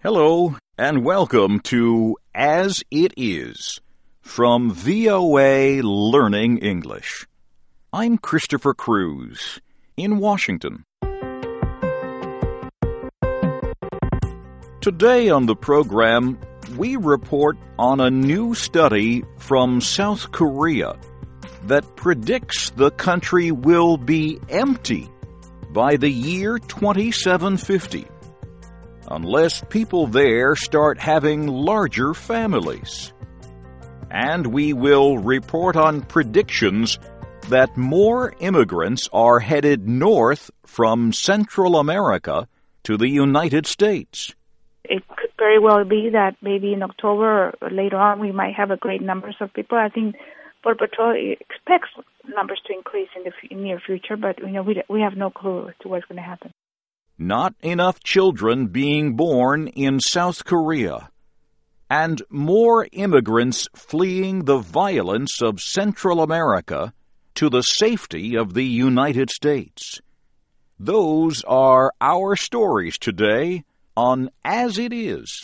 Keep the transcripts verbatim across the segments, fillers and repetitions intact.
Hello, and welcome to As It Is from V O A Learning English. I'm Christopher Cruz in Washington. Today on the program, we report on a new study from South Korea that predicts the country will be empty by the year twenty-seven fifty, unless people there start having larger families. And we will report on predictions that more immigrants are headed north from Central America to the United States. It could very well be that maybe in October or later on we might have a great numbers of people. I think Border Patrol expects numbers to increase in the f- near future, but you know we we have no clue as to what's going to happen. Not enough children being born in South Korea, and more immigrants fleeing the violence of Central America to the safety of the United States. Those are our stories today on As It Is.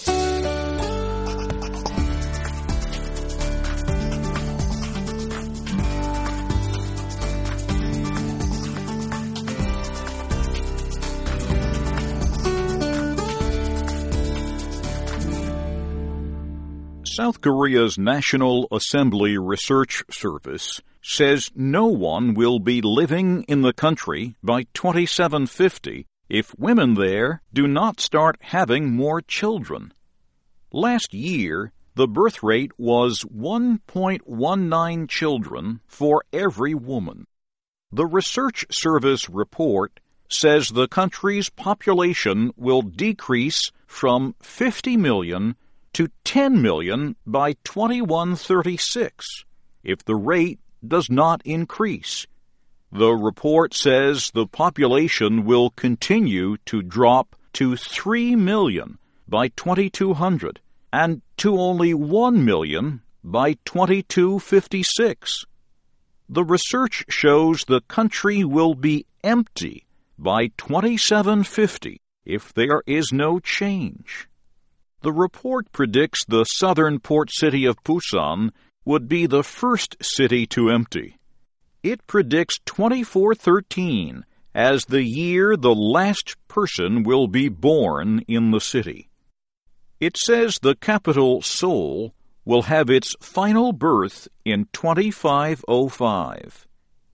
South Korea's National Assembly Research Service says no one will be living in the country by twenty-seven fifty if women there do not start having more children. Last year, the birth rate was one point one nine children for every woman. The Research Service report says the country's population will decrease from fifty million to ten million by twenty-one thirty-six if the rate does not increase. The report says the population will continue to drop to three million by twenty-two hundred and to only one million by twenty-two fifty-six. The research shows the country will be empty by twenty-seven fifty if there is no change. The report predicts the southern port city of Busan would be the first city to empty. It predicts twenty-four thirteen as the year the last person will be born in the city. It says the capital, Seoul, will have its final birth in twenty-five oh five.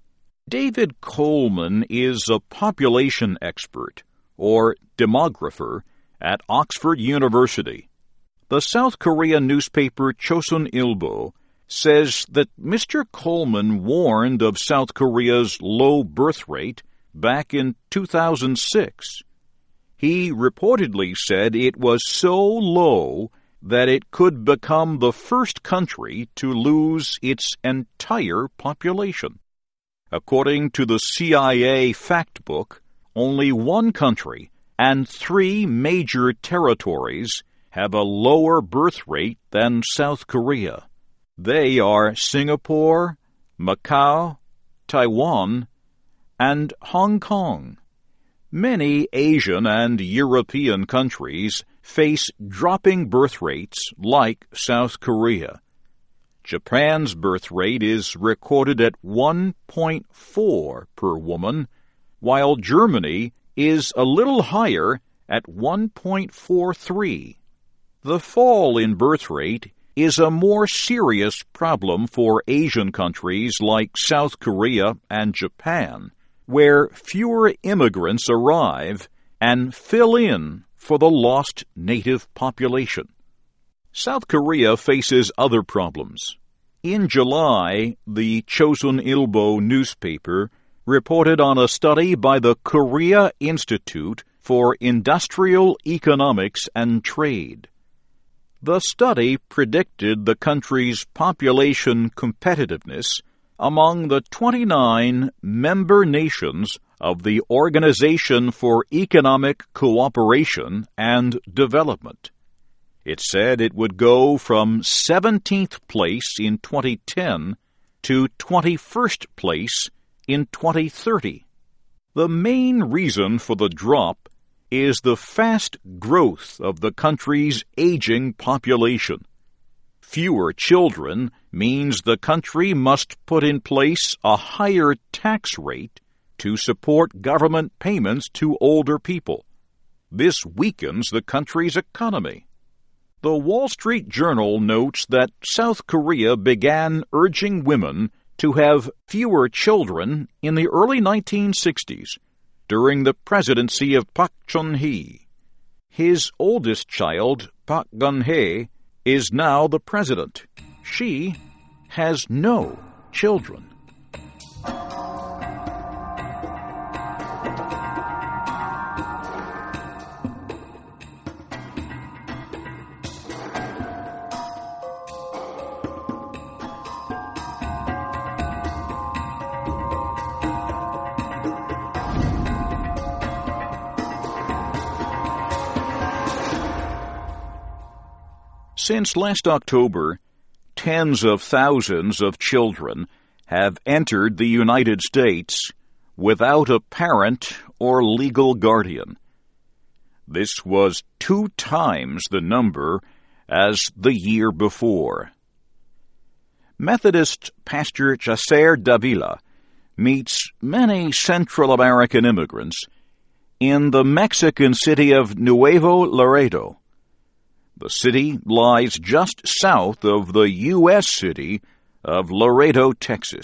David Coleman is a population expert, or demographer, at Oxford University. The South Korean newspaper Chosun Ilbo says that Mister Coleman warned of South Korea's low birth rate back in two thousand six. He reportedly said it was so low that it could become the first country to lose its entire population. According to the C I A fact book, only one country and three major territories have a lower birth rate than South Korea. They are Singapore, Macau, Taiwan, and Hong Kong. Many Asian and European countries face dropping birth rates like South Korea. Japan's birth rate is recorded at one point four per woman, while Germany is a little higher at one point four three. The fall in birth rate is a more serious problem for Asian countries like South Korea and Japan, where fewer immigrants arrive and fill in for the lost native population. South Korea faces other problems. In July, the Chosun Ilbo newspaper reported on a study by the Korea Institute for Industrial Economics and Trade. The study predicted the country's population competitiveness among the twenty-nine member nations of the Organization for Economic Cooperation and Development. It said it would go from seventeenth place in twenty ten to twenty-first place in twenty thirty. The main reason for the drop is the fast growth of the country's aging population. Fewer children means the country must put in place a higher tax rate to support government payments to older people. This weakens the country's economy. The Wall Street Journal notes that South Korea began urging women to have fewer children in the early nineteen sixties, during the presidency of Park Chung-hee. His oldest child, Park Geun-hye, is now the president. She has no children. Since last October, tens of thousands of children have entered the United States without a parent or legal guardian. This was two times the number as the year before. Methodist Pastor Chaser Davila meets many Central American immigrants in the Mexican city of Nuevo Laredo. The city lies just south of the U S city of Laredo, Texas.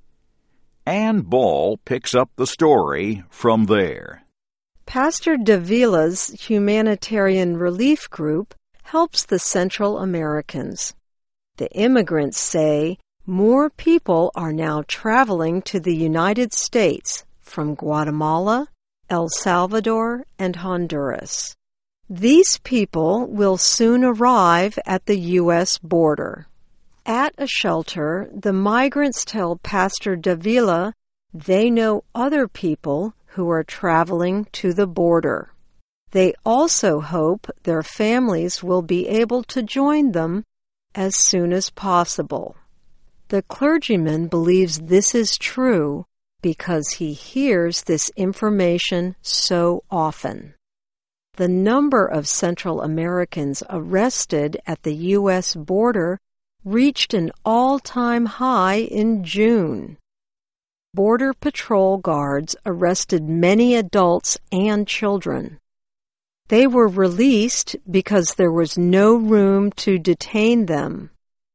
Ann Ball picks up the story from there. Pastor Davila's humanitarian relief group helps the Central Americans. The immigrants say more people are now traveling to the United States from Guatemala, El Salvador, and Honduras. These people will soon arrive at the U S border. At a shelter, the migrants tell Pastor Davila they know other people who are traveling to the border. They also hope their families will be able to join them as soon as possible. The clergyman believes this is true because he hears this information so often. The number of Central Americans arrested at the U S border reached an all-time high in June. Border Patrol guards arrested many adults and children. They were released because there was no room to detain them.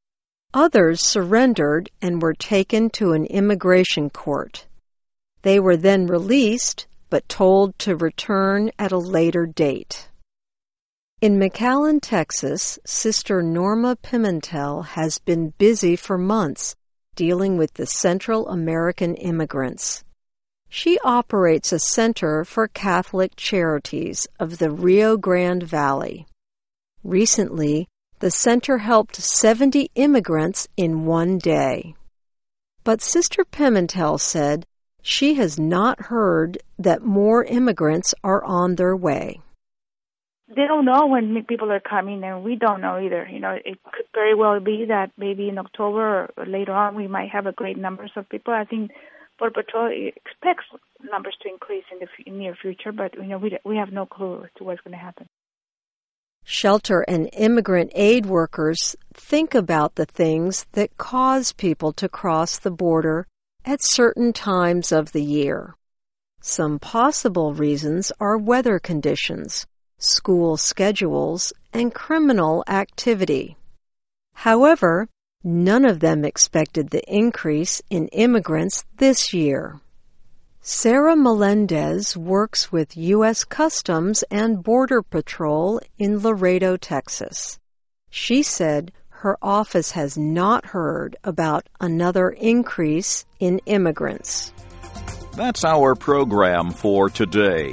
Others surrendered and were taken to an immigration court. They were then released but told to return at a later date. In McAllen, Texas, Sister Norma Pimentel has been busy for months dealing with the Central American immigrants. She operates a center for Catholic Charities of the Rio Grande Valley. Recently, the center helped seventy immigrants in one day. But Sister Pimentel said she has not heard that more immigrants are on their way. They don't know when people are coming, and we don't know either. You know, it could very well be that maybe in October or later on we might have a great numbers of people. I think Border Patrol expects numbers to increase in the f- near future, but you know we we have no clue as to what's going to happen. Shelter and immigrant aid workers think about the things that cause people to cross the border at certain times of the year. Some possible reasons are weather conditions, school schedules, and criminal activity. However, none of them expected the increase in immigrants this year. Sarah Melendez works with U S Customs and Border Patrol in Laredo, Texas. She said her office has not heard about another increase in immigrants. That's our program for today.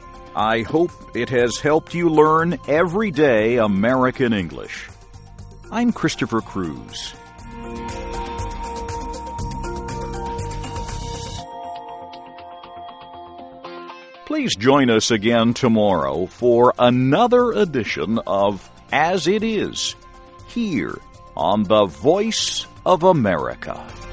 I hope it has helped you learn everyday American English. I'm Christopher Cruz. Please join us again tomorrow for another edition of As It Is, here on the Voice of America.